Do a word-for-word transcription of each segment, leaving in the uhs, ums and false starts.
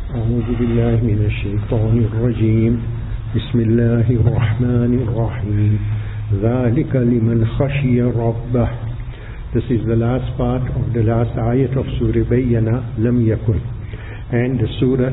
أعوذ بالله من الشيطان الرجيم بسم الله الرحمن الرحيم ذلك لمن خشي ربه. This is the last part of the last ayat of Surah Bayyana, Lam Yakun. And the surah,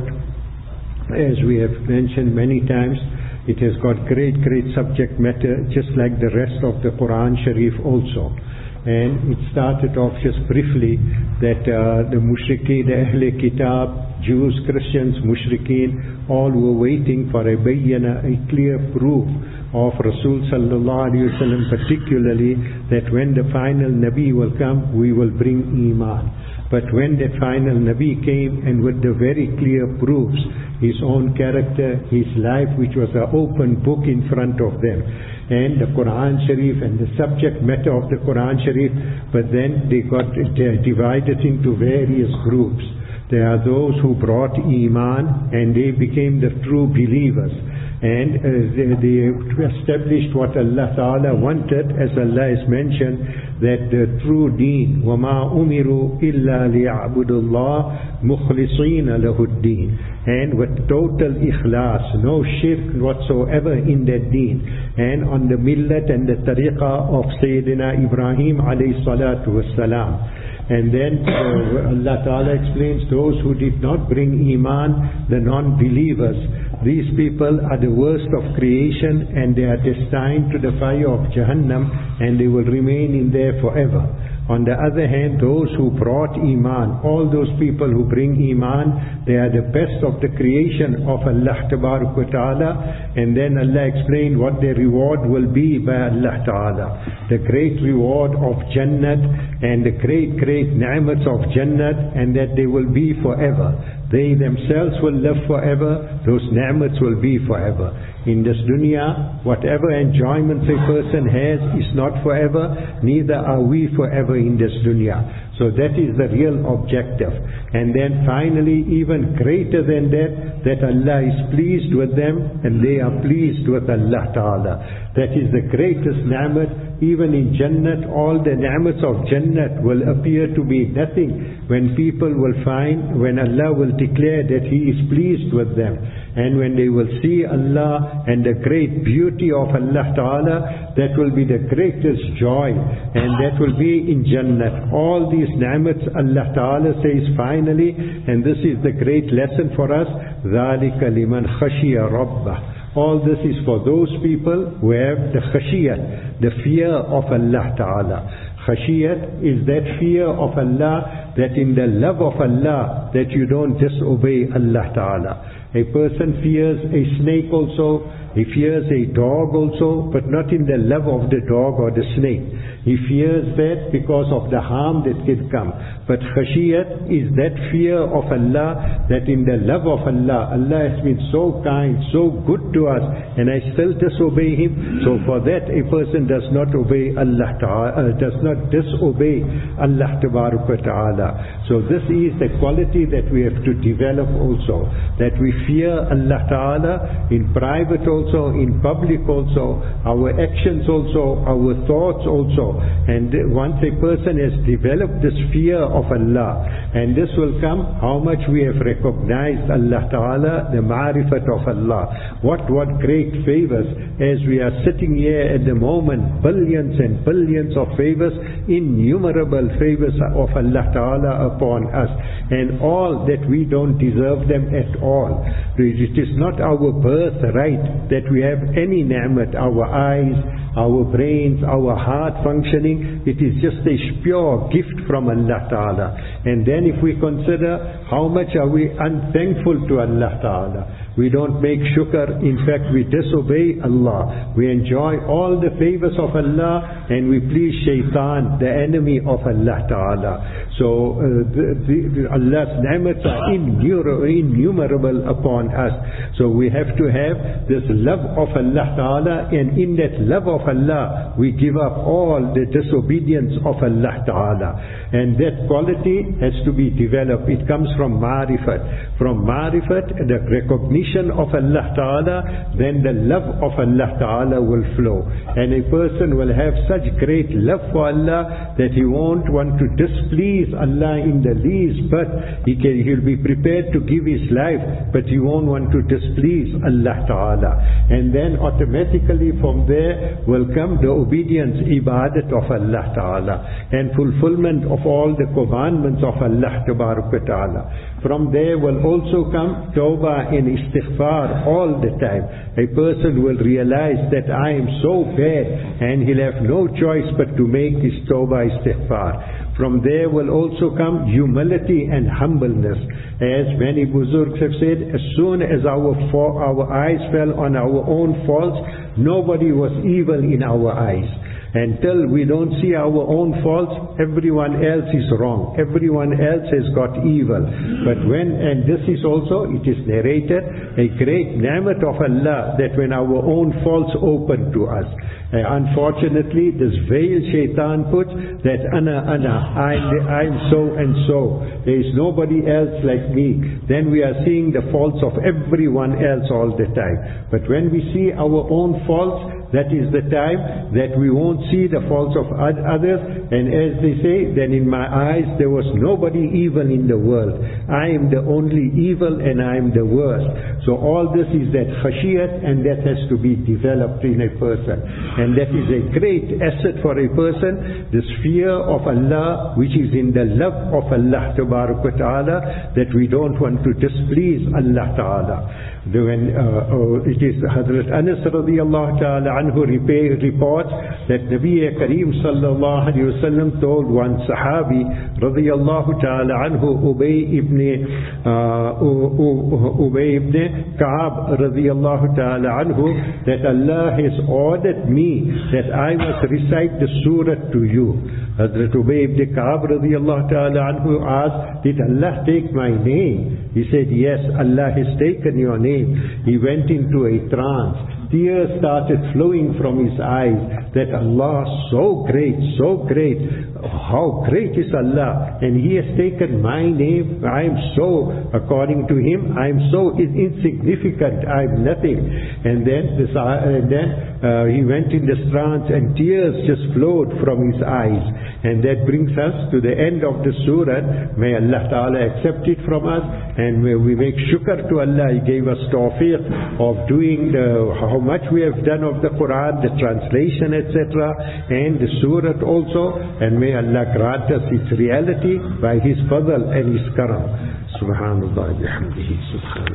as we have mentioned many times, it has got great, great subject matter, just like the rest of the Quran Sharif also. And it started off just briefly that uh, the mushrikeen, the Ahle Kitab, Jews, Christians, mushrikeen, all were waiting for a bayyana, a clear proof of Rasul sallallahu alayhi wa sallam, particularly that when the final Nabi will come, we will bring Iman. But when that final Nabi came, and with the very clear proofs, his own character, his life, which was an open book in front of them, and the Quran Sharif and the subject matter of the Quran Sharif, but then they got divided into various groups. There are those who brought Iman and they became the true believers, and uh, they, they established what Allah Ta'ala wanted, as Allah has mentioned, that the true deen, وَمَا أُمِرُوا إِلَّا لِيَعْبُدُوا اللَّهَ مُخْلِصِينَ لَهُ الدِّينَ, and with total ikhlas, no shirk whatsoever in that deen, and on the millat and the tariqah of Sayyidina Ibrahim alayhi salatu wassalam. And then uh, Allah Ta'ala explains those who did not bring Iman, the non-believers. These people are the worst of creation, and they are destined to the fire of Jahannam, and they will remain in there forever. On the other hand, those who brought Iman, all those people who bring Iman, they are the best of the creation of Allah Ta'ala. And then Allah explained what their reward will be by Allah Ta'ala. The great reward of Jannat, and the great, great ni'mats of Jannat, and that they will be forever. They themselves will live forever, those ni'mats will be forever. In this dunya, whatever enjoyment a person has is not forever, neither are we forever in this dunya. So that is the real objective. And then finally, even greater than that, that Allah is pleased with them and they are pleased with Allah Ta'ala. That is the greatest ni'mat. Even in Jannat, all the ni'mats of Jannat will appear to be nothing when people will find, when Allah will declare that He is pleased with them. And when they will see Allah and the great beauty of Allah Ta'ala, that will be the greatest joy, and that will be in Jannat. All these ni'mats Allah Ta'ala says finally, and this is the great lesson for us, ذَلِكَ لِمَنْ خَشِيَ رَبَّهُ. All this is for those people who have the khashiyat, the fear of Allah Ta'ala. Khashiyat is that fear of Allah, that in the love of Allah, that you don't disobey Allah Ta'ala. A person fears a snake also, he fears a dog also, but not in the love of the dog or the snake. He fears that because of the harm that can come. But khashiyat is that fear of Allah, that in the love of Allah, Allah has been so kind, so good to us, and I still disobey Him. So for that, a person does not obey Allah Ta'ala, uh, does not disobey Allah Ta'ala. So this is the quality that we have to develop also, that we fear Allah Ta'ala in private also, in public also, our actions also, our thoughts also. And once a person has developed this fear of Allah, and this will come how much we have recognized Allah Ta'ala, the ma'rifat of Allah. What, what great favors, as we are sitting here at the moment, billions and billions of favors, innumerable favors of Allah Ta'ala upon us, and all that we don't deserve them at all. It is not our birthright that we have any ni'mat, our eyes, our brains, our heart functioning. It is just a pure gift from Allah Ta'ala. And then if we consider how much are we unthankful to Allah Ta'ala. We don't make shukr, in fact we disobey Allah. We enjoy all the favors of Allah and we please shaitan, the enemy of Allah Ta'ala. So uh, the, the, Allah's ni'mats are innumerable upon us. So we have to have this love of Allah Ta'ala, and in that love of Allah we give up all the disobedience of Allah Ta'ala. And that quality has to be developed. It comes from ma'rifat. from ma'rifat, the recognition of Allah Ta'ala, then the love of Allah Ta'ala will flow. And a person will have such great love for Allah that he won't want to displease Allah in the least, but he can, he'll be prepared to give his life, but he won't want to displease Allah Ta'ala. And then automatically from there will come the obedience, ibadat of Allah Ta'ala, and fulfillment of all the commandments of Allah Ta'ala. From there will also come tawbah and istighfar all the time. A person will realize that I am so bad, and he'll have no choice but to make his tawbah istighfar. From there will also come humility and humbleness. As many buzurgs have said, as soon as our, our eyes fell on our own faults, nobody was evil in our eyes. Until we don't see our own faults, everyone else is wrong. Everyone else has got evil. But when, and this is also, it is narrated, a great ni'mat of Allah, that when our own faults open to us. Uh, unfortunately, this veil shaitan puts, that ana, ana, I'm, I'm so and so. There is nobody else like me. Then we are seeing the faults of everyone else all the time. But when we see our own faults, that is the time that we won't see the faults of others. And as they say, then in my eyes there was nobody evil in the world. I am the only evil and I am the worst. So all this is that khashiyat, and that has to be developed in a person. And that is a great asset for a person, this fear of Allah, which is in the love of Allah Ta'ala, that we don't want to displease Allah Ta'ala. When uh, uh, it is Hazrat Anas radiallahu ta'ala anhu reports that Nabi Kareem sallallahu alayhi wa sallam told one sahabi radiallahu ta'ala anhu, Ubay ibn uh, Ubay ibn Ka'ab radiallahu ta'ala anhu, that Allah has ordered me that I must recite the surah to you. Hazrat Ubay ibn Ka'ab radiallahu ta'ala anhu asked, did Allah take my name? He said, yes, Allah has taken your name. He went into a trance. Tears started flowing from his eyes, that Allah, so great, so great, how great is Allah, and He has taken my name. I am so, according to him, I am so insignificant, I am nothing. And then, this, uh, and then uh, he went in this trance, and tears just flowed from his eyes. And that brings us to the end of the surah. May Allah Ta'ala accept it from us, and may we make shukr to Allah. He gave us tawfiq of doing the, how much we have done of the Quran, the translation, et cetera, and the surah also. And may Allah grant us its reality by His fadl and His karam. Subhanallah bihamdihi. Subhanallah.